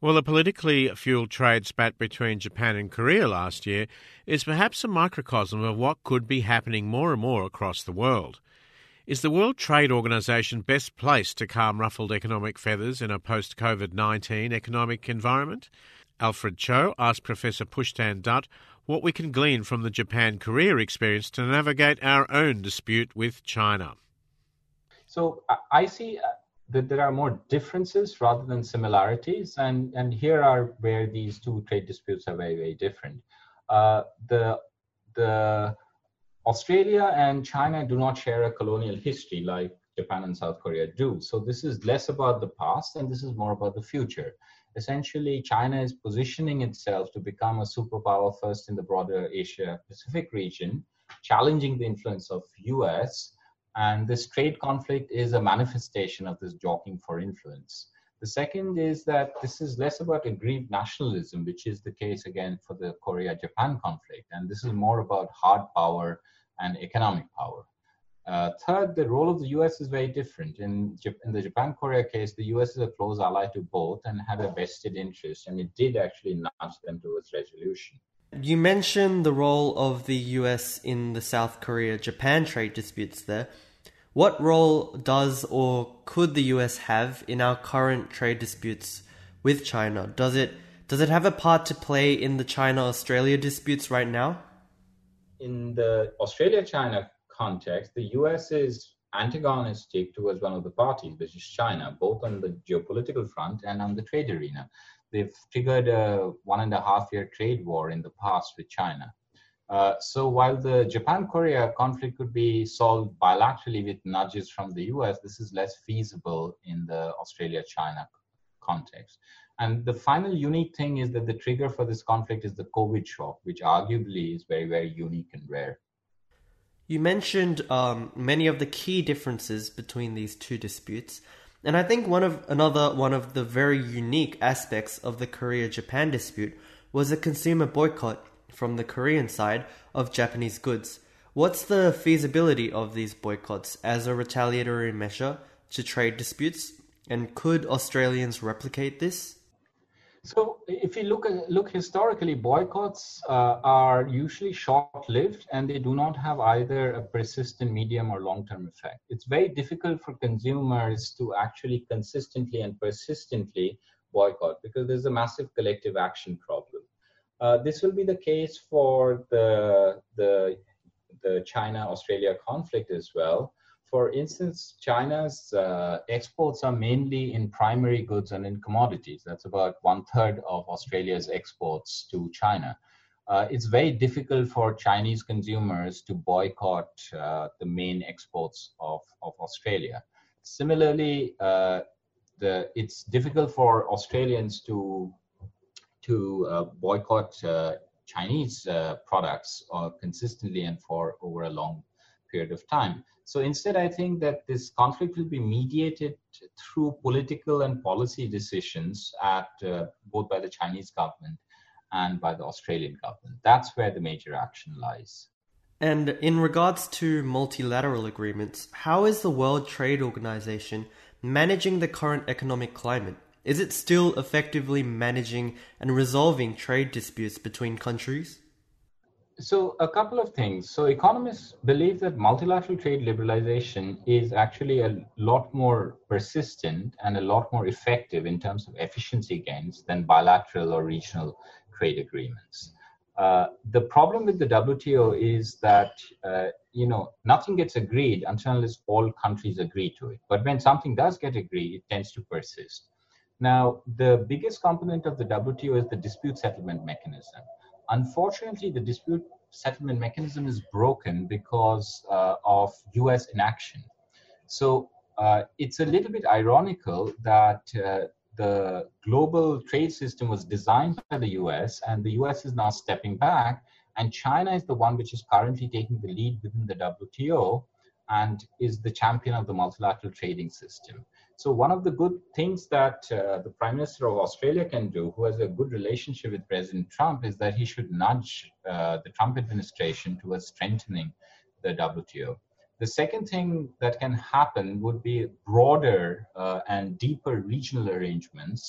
Well, the politically fueled trade spat between Japan and Korea last year is perhaps a microcosm of what could be happening more and more across the world. Is the World Trade Organization best placed to calm ruffled economic feathers in a post-COVID-19 economic environment? Alfred Cho asked Professor Pushtan Dutt what we can glean from the Japan-Korea experience to navigate our own dispute with China. So I see that there are more differences rather than similarities, and here are where these two trade disputes are very, very different. The Australia and China do not share a colonial history like Japan and South Korea do. So this is less about the past and this is more about the future. Essentially, China is positioning itself to become a superpower first in the broader Asia-Pacific region, challenging the influence of US. And this trade conflict is a manifestation of this jockeying for influence. The second is that this is less about aggrieved nationalism, which is the case again for the Korea-Japan conflict. And this is more about hard power and economic power. Third, the role of the US is very different. In the Japan-Korea case, the US is a close ally to both and had a vested interest, and it did actually nudge them towards resolution. You mentioned the role of the US in the South Korea-Japan trade disputes there. What role does or could the US have in our current trade disputes with China? Does it have a part to play in the China-Australia disputes right now? In the Australia-China context, the US is antagonistic towards one of the parties, which is China, both on the geopolitical front and on the trade arena. They've triggered a 1.5-year trade war in the past with China. So while the Japan-Korea conflict could be solved bilaterally with nudges from the US, this is less feasible in the Australia-China context. And the final unique thing is that the trigger for this conflict is the COVID shock, which arguably is very, very unique and rare. You mentioned many of the key differences between these two disputes. And I think one of the very unique aspects of the Korea-Japan dispute was a consumer boycott from the Korean side of Japanese goods. What's the feasibility of these boycotts as a retaliatory measure to trade disputes? And could Australians replicate this? So if you look historically, boycotts are usually short-lived and they do not have either a persistent, medium or long-term effect. It's very difficult for consumers to actually consistently and persistently boycott because there's a massive collective action problem. This will be the case for the China-Australia conflict as well. For instance, China's exports are mainly in primary goods and in commodities. That's about 1/3 of Australia's exports to China. It's very difficult for Chinese consumers to boycott the main exports of Australia. Similarly, it's difficult for Australians to boycott Chinese products consistently and for over a long period of time. So instead, I think that this conflict will be mediated through political and policy decisions both by the Chinese government and by the Australian government. That's where the major action lies. And in regards to multilateral agreements, how is the World Trade Organization managing the current economic climate? Is it still effectively managing and resolving trade disputes between countries? So a couple of things. So economists believe that multilateral trade liberalization is actually a lot more persistent and a lot more effective in terms of efficiency gains than bilateral or regional trade agreements. The problem with the WTO is that nothing gets agreed until all countries agree to it. But when something does get agreed, it tends to persist. Now, the biggest component of the WTO is the dispute settlement mechanism. Unfortunately, the dispute settlement mechanism is broken because of US inaction. So it's a little bit ironical that the global trade system was designed by the US and the US is now stepping back, and China is the one which is currently taking the lead within the WTO and is the champion of the multilateral trading system. So one of the good things that the Prime Minister of Australia can do, who has a good relationship with President Trump, is that he should nudge the Trump administration towards strengthening the WTO. The second thing that can happen would be broader and deeper regional arrangements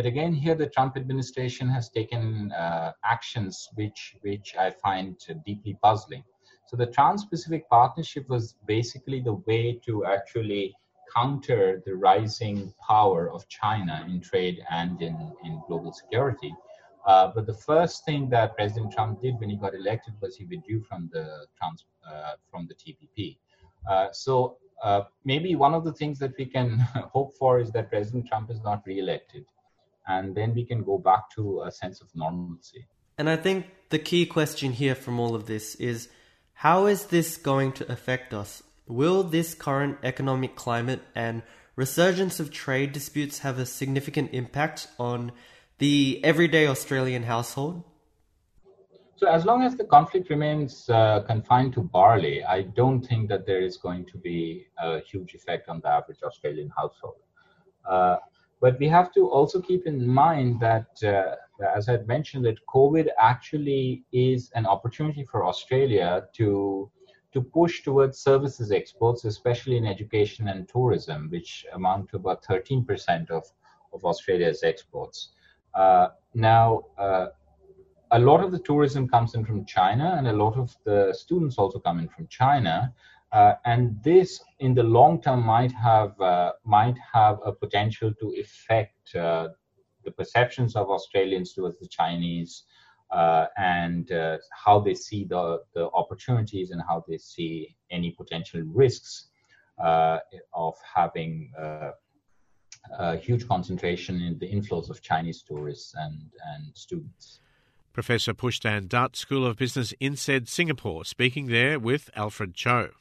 But again, here the Trump administration has taken actions which I find deeply puzzling. So the Trans-Pacific Partnership was basically the way to actually counter the rising power of China in trade and in global security. But the first thing that President Trump did when he got elected was he withdrew from the TPP. So maybe one of the things that we can hope for is that President Trump is not re-elected, and then we can go back to a sense of normalcy. And I think the key question here from all of this is, how is this going to affect us? Will this current economic climate and resurgence of trade disputes have a significant impact on the everyday Australian household? So as long as the conflict remains confined to barley, I don't think that there is going to be a huge effect on the average Australian household. But we have to also keep in mind that, as I mentioned, that COVID actually is an opportunity for Australia to push towards services exports, especially in education and tourism, which amount to about 13% of Australia's exports. Now, a lot of the tourism comes in from China, and a lot of the students also come in from China. And this, in the long term, might have a potential to affect the perceptions of Australians towards the Chinese, and how they see the opportunities and how they see any potential risks of having a huge concentration in the inflows of Chinese tourists and students. Professor Pushtan Dutt, School of Business, INSEAD, Singapore, speaking there with Alfred Cho.